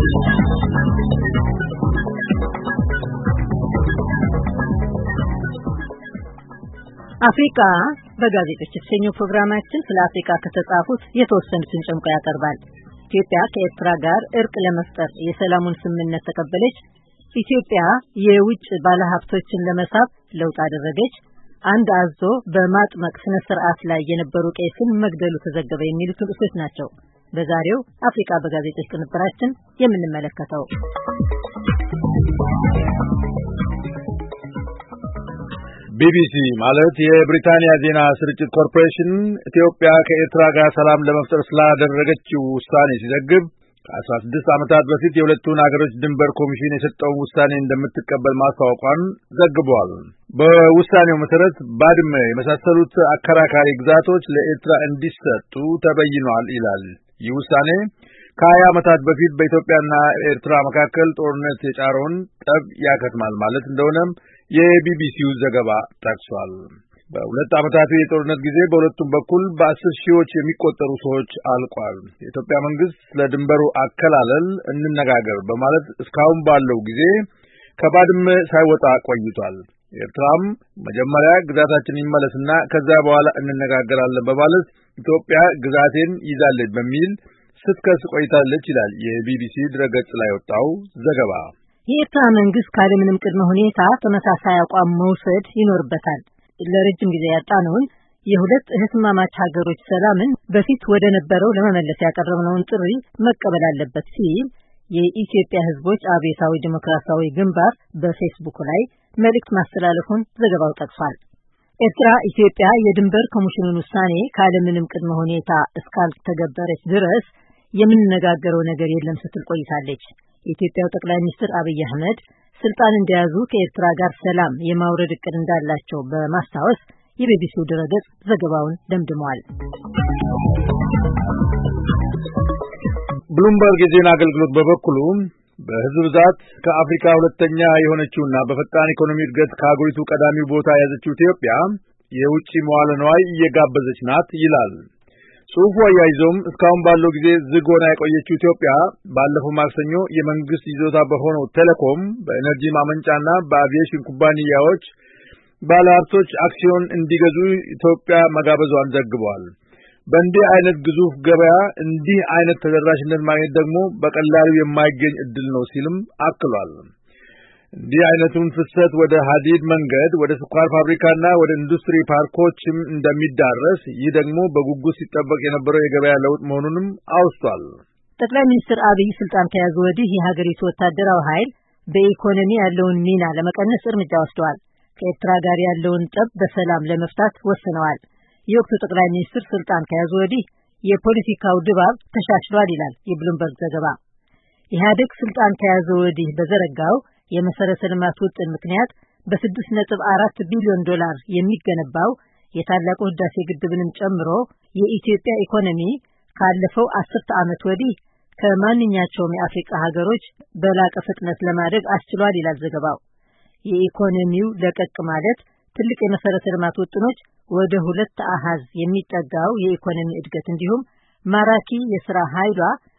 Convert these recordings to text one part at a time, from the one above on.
አፍሪካ በጋዜጦች የተሰኘው ፕሮግራማችን ስለ አፍሪካ ከተጻፉት የተወሰኑትን ጨምቆ ያቀርባል። ኢትዮጵያ ከኤርትራ ጋር እርቅ ለመፍጠር የሰላሙን ስምምነት ተቀበለች፣ ኢትዮጵያ የውጭ ባለሀብቶችን ለመሳብ ለውጥ አደረገች፣ አንድ አዞ በማጥመቅ ስነ ስርዓት ላይ የነበሩ ቄስን መግደሉ ተዘገበ የሚሉት ርዕሶች ናቸው በዛሬው አፍሪካ በጋዜጦች ቅንብራችን የምንመለከተው። ቢቢሲ ማለት የብሪታንያ ዜና ስርጭት ኮርፖሬሽን ኢትዮጵያ ከኤርትራ ጋር ሰላም ለመፍጠር ስላደረገችው ውሳኔ ሲዘግብ ከ16 ዓመታት በፊት የሁለቱን ሀገሮች ድንበር ኮሚሽን የሰጠውን ውሳኔ እንደምትቀበል ማስታወቋን ዘግቧል። በውሳኔው መሰረት ባድመ የመሳሰሉት አከራካሪ ግዛቶች ለኤርትራ እንዲሰጡ ተበይኗል ይላል። ይህ ውሳኔ ከ20 ዓመታት በፊት በኢትዮጵያና ኤርትራ መካከል ጦርነት የጫረውን ጠብ ያከትማል ማለት እንደሆነም የቢቢሲው ዘገባ ጠቅሷል። በሁለት ዓመታቱ የጦርነት ጊዜ በሁለቱም በኩል በ10 ሺዎች የሚቆጠሩ ሰዎች አልቋል። የኢትዮጵያ መንግስት ለድንበሩ አከላለል እንነጋገር በማለት እስካሁን ባለው ጊዜ ከባድመ ሳይወጣ ቆይቷል። ኤርትራም መጀመሪያ ግዛታችን ይመለስና ከዛ በኋላ እንነጋገራለን በማለት ኢትዮጵያ ግዛቴን ይዛለች በሚል ስትከስ ቆይታለች ይላል የቢቢሲ ድረገጽ ላይ ወጣው ዘገባ። የኤርትራ መንግስት ካለምንም ቅድመ ሁኔታ ተመሳሳይ አቋም መውሰድ ይኖርበታል። ለረጅም ጊዜ ያጣነውን የሁለት እህትማማች ሀገሮች ሰላምን በፊት ወደ ነበረው ለመመለስ ያቀረብነውን ጥሪ መቀበል አለበት ሲል የኢትዮጵያ ሕዝቦች አብዮታዊ ዲሞክራሲያዊ ግንባር በፌስቡክ ላይ መልእክት ማስተላለፉን ዘገባው ጠቅሷል። ኤርትራ ኢትዮጵያ የድንበር ኮሚሽኑን ውሳኔ ካለምንም ቅድመ ሁኔታ እስካልተገበረች ድረስ የምንነጋገረው ነገር የለም ስትል ቆይታለች። የኢትዮጵያው ጠቅላይ ሚኒስትር አብይ አህመድ ስልጣን እንደያዙ ከኤርትራ ጋር ሰላም የማውረድ እቅድ እንዳላቸው በማስታወስ የቢቢሲው ድረገጽ ዘገባውን ደምድሟል። ብሉምበርግ የዜና አገልግሎት በበኩሉ በህዝብ ብዛት ከአፍሪካ ሁለተኛ የሆነችውና በፈጣን ኢኮኖሚ እድገት ከአገሪቱ ቀዳሚ ቦታ የያዘችው ኢትዮጵያ የውጭ መዋለ ንዋይ እየጋበዘች ናት ይላል። ጽሑፉ አያይዞም እስካሁን ባለው ጊዜ ዝግ ሆና የቆየችው ኢትዮጵያ ባለፈው ማክሰኞ የመንግስት ይዞታ በሆነው ቴሌኮም፣ በኤነርጂ ማመንጫና በአቪዬሽን ኩባንያዎች ባለሀብቶች አክሲዮን እንዲገዙ ኢትዮጵያ መጋበዟን ዘግቧል። በእንዲህ አይነት ግዙፍ ገበያ እንዲህ አይነት ተደራሽነት ማግኘት ደግሞ በቀላሉ የማይገኝ እድል ነው ሲልም አክሏል። እንዲህ አይነቱን ፍሰት ወደ ሀዲድ መንገድ፣ ወደ ስኳር ፋብሪካና ወደ ኢንዱስትሪ ፓርኮችም እንደሚዳረስ፣ ይህ ደግሞ በጉጉት ሲጠበቅ የነበረው የገበያ ለውጥ መሆኑንም አውስቷል። ጠቅላይ ሚኒስትር አብይ ስልጣን ከያዙ ወዲህ የሀገሪቱ ወታደራዊ ኃይል በኢኮኖሚ ያለውን ሚና ለመቀነስ እርምጃ ወስደዋል። ከኤርትራ ጋር ያለውን ጠብ በሰላም ለመፍታት ወስነዋል። የወቅቱ ጠቅላይ ሚኒስትር ስልጣን ከያዙ ወዲህ የፖለቲካው ድባብ ተሻሽሏል ይላል የብሉምበርግ ዘገባ። ኢህአዴግ ስልጣን ከያዘ ወዲህ በዘረጋው የመሰረተ ልማት ውጥን ምክንያት በ6.4 ቢሊዮን ዶላር የሚገነባው የታላቁ ህዳሴ ግድብንም ጨምሮ የኢትዮጵያ ኢኮኖሚ ካለፈው 10 ዓመት ወዲህ ከማንኛቸውም የአፍሪካ ሀገሮች በላቀ ፍጥነት ለማደግ አስችሏል ይላል ዘገባው። የኢኮኖሚው ለቀቅ ማለት ትልቅ የመሰረተ ልማት ውጥኖች ወደ 2 አሃዝ የሚጠጋው የኢኮኖሚ እድገት እንዲሁም ማራኪ የሥራ ኃይሏ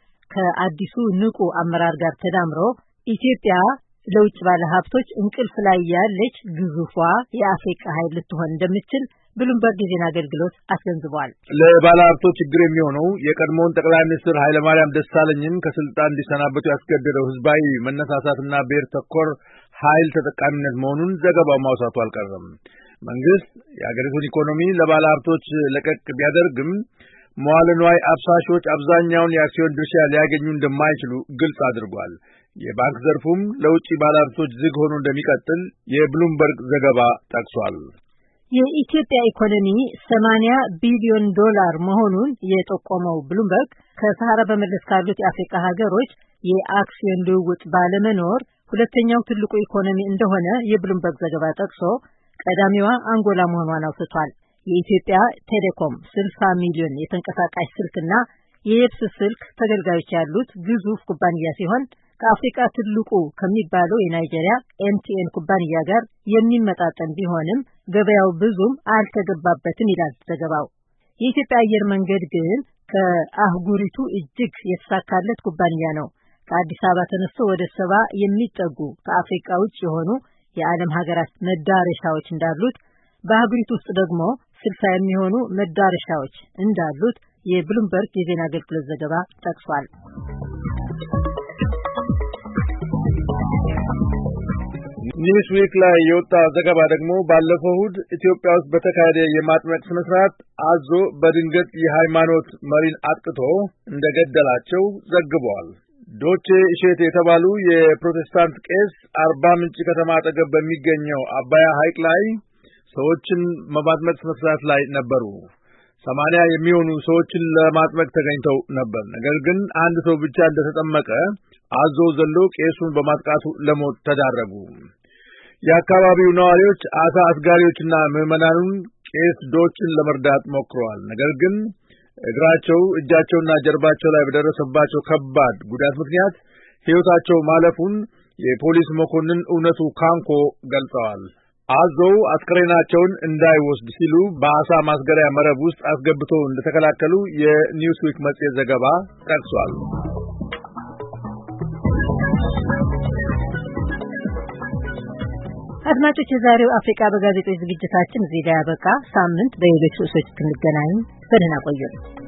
ከአዲሱ ንቁ አመራር ጋር ተዳምሮ ኢትዮጵያ ለውጭ ባለሀብቶች እንቅልፍ ላይ ያለች ግዙፏ የአፍሪካ ኃይል ልትሆን እንደምትችል ብሉምበርግ የዜና አገልግሎት አስገንዝቧል። ለባለሀብቶች ችግር የሚሆነው የቀድሞውን ጠቅላይ ሚኒስትር ኃይለማርያም ደሳለኝን ከስልጣን እንዲሰናበቱ ያስገደደው ህዝባዊ መነሳሳትና ብሔር ተኮር ኃይል ተጠቃሚነት መሆኑን ዘገባው ማውሳቱ አልቀረም። መንግስት የሀገሪቱን ኢኮኖሚ ለባለሀብቶች ለቀቅ ቢያደርግም መዋለ ንዋይ አፍሳሾች አብዛኛውን የአክሲዮን ድርሻ ሊያገኙ እንደማይችሉ ግልጽ አድርጓል። የባንክ ዘርፉም ለውጭ ባለሀብቶች ዝግ ሆኖ እንደሚቀጥል የብሉምበርግ ዘገባ ጠቅሷል። የኢትዮጵያ ኢኮኖሚ 80 ቢሊዮን ዶላር መሆኑን የጠቆመው ብሉምበርግ ከሰሃራ በመለስ ካሉት የአፍሪካ ሀገሮች የአክሲዮን ልውውጥ ባለመኖር ሁለተኛው ትልቁ ኢኮኖሚ እንደሆነ የብሉምበርግ ዘገባ ጠቅሶ ቀዳሚዋ አንጎላ መሆኗን አውስቷል። የኢትዮጵያ ቴሌኮም 60 ሚሊዮን የተንቀሳቃሽ ስልክና የየብስ ስልክ ተገልጋዮች ያሉት ግዙፍ ኩባንያ ሲሆን ከአፍሪካ ትልቁ ከሚባለው የናይጄሪያ ኤምቲኤን ኩባንያ ጋር የሚመጣጠን ቢሆንም ገበያው ብዙም አልተገባበትም ይላል ዘገባው። የኢትዮጵያ አየር መንገድ ግን ከአህጉሪቱ እጅግ የተሳካለት ኩባንያ ነው። ከአዲስ አበባ ተነስቶ ወደ 70 የሚጠጉ ከአፍሪካ ውጭ የሆኑ የዓለም ሀገራት መዳረሻዎች እንዳሉት በአህጉሪቱ ውስጥ ደግሞ 60 የሚሆኑ መዳረሻዎች እንዳሉት የብሉምበርግ የዜና አገልግሎት ዘገባ ጠቅሷል። ኒውስዊክ ላይ የወጣው ዘገባ ደግሞ ባለፈው እሁድ ኢትዮጵያ ውስጥ በተካሄደ የማጥመቅ ስነ ስርዓት አዞ በድንገት የሃይማኖት መሪን አጥቅቶ እንደገደላቸው ዘግቧል። ዶቼ እሼት የተባሉ የፕሮቴስታንት ቄስ አርባ ምንጭ ከተማ አጠገብ በሚገኘው አባያ ሐይቅ ላይ ሰዎችን በማጥመቅ ስነ ስርዓት ላይ ነበሩ። 80 የሚሆኑ ሰዎችን ለማጥመቅ ተገኝተው ነበር። ነገር ግን አንድ ሰው ብቻ እንደተጠመቀ አዞ ዘሎ ቄሱን በማጥቃቱ ለሞት ተዳረጉ። የአካባቢው ነዋሪዎች አሳ አስጋሪዎችና ምዕመናኑን ቄስ ዶችን ለመርዳት ሞክረዋል። ነገር ግን እግራቸው፣ እጃቸውና ጀርባቸው ላይ በደረሰባቸው ከባድ ጉዳት ምክንያት ሕይወታቸው ማለፉን የፖሊስ መኮንን እውነቱ ካንኮ ገልጸዋል። አዞው አስከሬናቸውን እንዳይወስድ ሲሉ በአሳ ማስገሪያ መረብ ውስጥ አስገብቶ እንደተከላከሉ የኒውስዊክ መጽሔት ዘገባ ጠቅሷል። አድማጮች፣ የዛሬው አፍሪካ በጋዜጦች ዝግጅታችን እዚህ ላይ ያበቃ። ሳምንት በሌሎች ርዕሶች እስክንገናኝ በደህና ቆዩ።